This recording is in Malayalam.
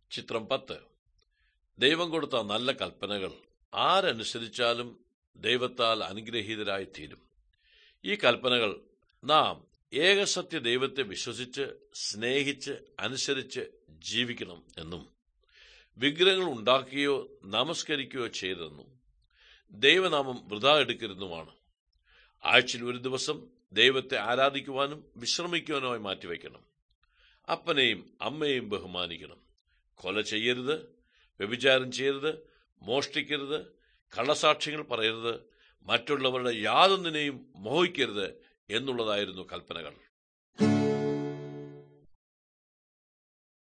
ചിത്രം 10. ദൈവം കൊടുത്ത നല്ല കൽപ്പനകൾ ആരനുസരിച്ചാലും ദൈവത്താൽ അനുഗ്രഹീതരായി തീരും. ഈ കൽപ്പനകൾ നാം ഏകസത്യ ദൈവത്തെ വിശ്വസിച്ച് സ്നേഹിച്ച് അനുസരിച്ച് ജീവിക്കണം എന്നും, വിഗ്രഹങ്ങൾ ഉണ്ടാക്കുകയോ നമസ്കരിക്കുകയോ ചെയ്തതെന്നും, ദൈവനാമം വൃഥാ എടുക്കരുതെന്നുമാണ്. ആഴ്ചയിൽ ഒരു ദിവസം ദൈവത്തെ ആരാധിക്കുവാനും വിശ്രമിക്കുവാനുമായി മാറ്റിവെക്കണം. അപ്പനെയും അമ്മയെയും ബഹുമാനിക്കണം. കൊല ചെയ്യരുത്, വ്യഭിചാരം ചെയ്യരുത്, മോഷ്ടിക്കരുത്, കള്ളസാക്ഷ്യങ്ങൾ പറയരുത്, മറ്റുള്ളവരുടെ യാതൊന്നിനെയും മോഹിക്കരുത് എന്നുള്ളതായിരുന്നു കൽപ്പനകൾ.